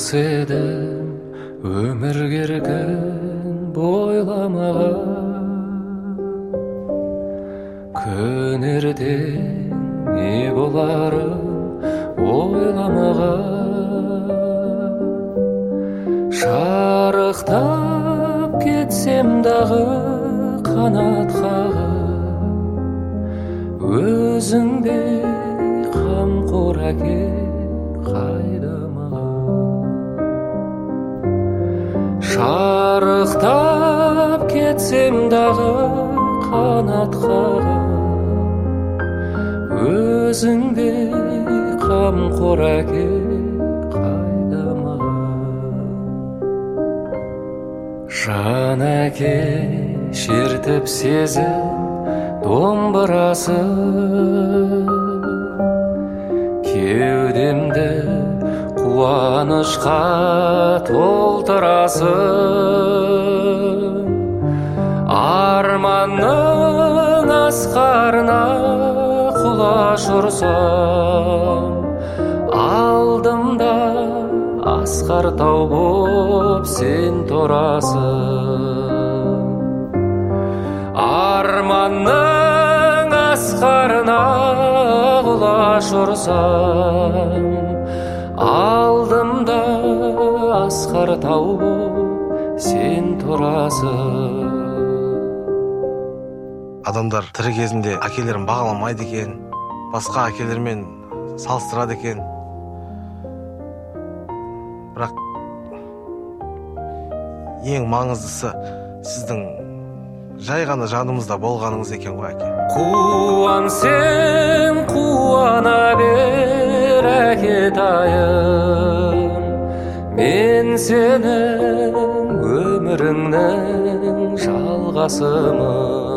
жас едім, өмір керген бойламаған. Күн ертең не боларын ойламаған. Шарықтап кетсем дағы қанат қағып, өзіңдей қамқор әке қайда маған. Шарықтап кетсем дағы қанат қағып, өзіңдей қамқор әке қайда маған. Жан әке шертіп сезім домбырасы, кеудемді қуанышқа толтырасың. Арманның асқарына құлаш ұрсам, алдымда асқар тау боп сен тұрасың. Арманның асқарына құлаш ұрсам, алдымда асқар тау боп сен тұрасың. Адамдар тірі кезінде әкелерін бағаламайды екен, басқа әкелермен салыстырады екен. Бірақ ең маңыздысы сіздің жай ғана жанымызда болғаныңыз екен ғой әке. Қуансең қуана бер әкетайым, мен сенің өміріңнің жалғасымын.